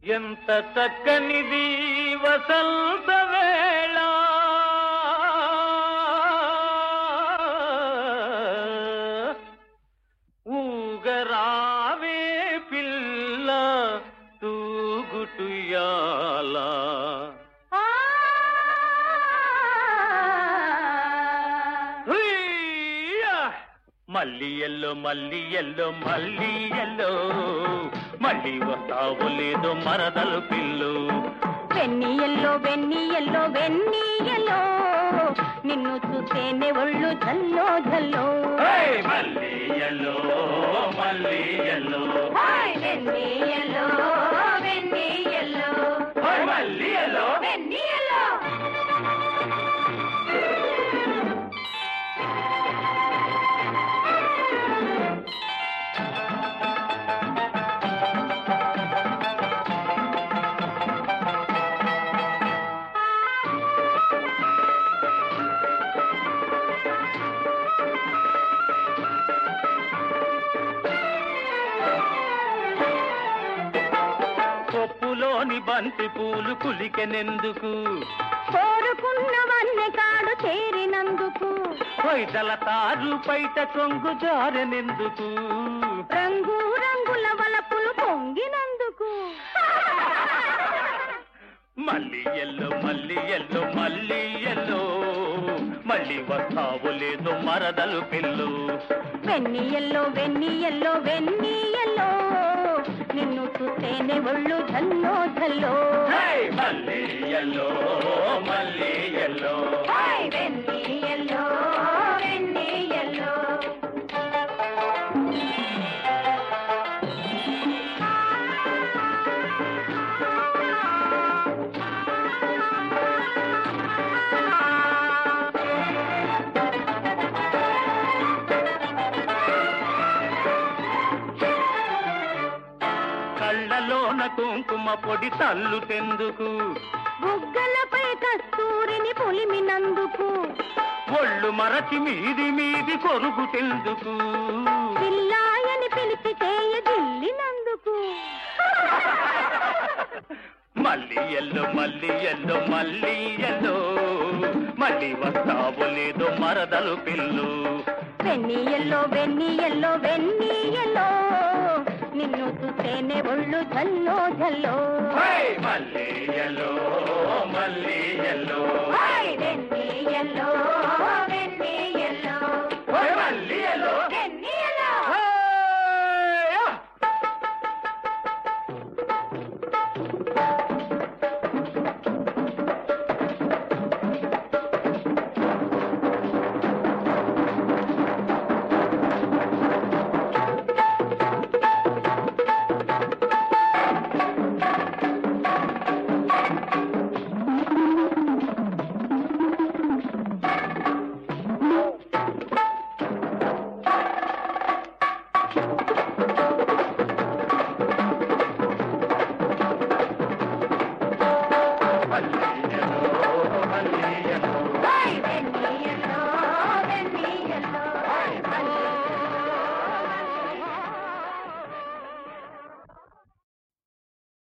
ఎంత చక్కనిది వసంత వేళ ఊగరావే పిల్ల తూగుటుయాల మల్లి ఎల్లో మల్లి ఎల్లో మల్లి ఎల్లో మళ్ళీ వస్తావు లేదో మరదలు పిల్లు వెన్ని ఎల్లో వెన్ని ఎల్లో వెన్ని ఎల్లో నిన్ను చూస్తేనే ఒళ్ళు జల్లో జల్లో మల్లి ఎల్లో మల్లి ఎల్లో వెన్ని ఎల్లో వెన్ని ఎల్లో మల్లి ఎల్లో వెన్ని ఎల్లో కొప్పులోని బంతి పూలు కులికెనెందుకు కోరుకున్నవన్నీ కాడు చేరినందుకు కొయ్దల తారు పైట కొంగు జారెనెందుకు రంగు రంగుల వలపులు పొంగినందుకు మల్లి ఎల్లో మల్లి ఎల్లో మల్లి ఎల్లో మళ్ళీ వస్తావు లేదో మరదలు పిల్లు వెన్ని ఎల్లో వెన్ని ఎల్లో వెన్ని ఎల్లో నిన్ను చూస్తేనే ఒళ్ళు జల్లో జల్లో మల్లి ఎల్లో మల్లి ఎల్లో వెన్ని ఎల్లో వెన్ని ఎల్లో కళ్ళలోన కుంకుమ పొడి తల్లు తెందుకు బుగ్గలపై కస్తూరిని పొలిమినందుకు ఒళ్ళు మరచి మీది మీది కొరుగు తెందుకు పిల్లాయని పిలిచి చేయ జిల్లినందుకు మల్లి ఎల్లో మల్లి ఎల్లో మల్లి ఎల్లో మళ్ళీ వస్తావు లేదో మరదలు పిల్లు వెన్ని ఎల్లో వెన్ని ఎల్లో వెన్ని ఎల్లో నిన్ను చూస్తేనే ఒళ్ళు జల్లో జల్లో మల్లి ఎల్లో మల్లి ఎల్లో వెన్ని ఎల్లో వెన్ని ఎల్లో మల్లి ఎల్లో వెన్ని ఎల్లో మల్లి ఎల్లో మల్లి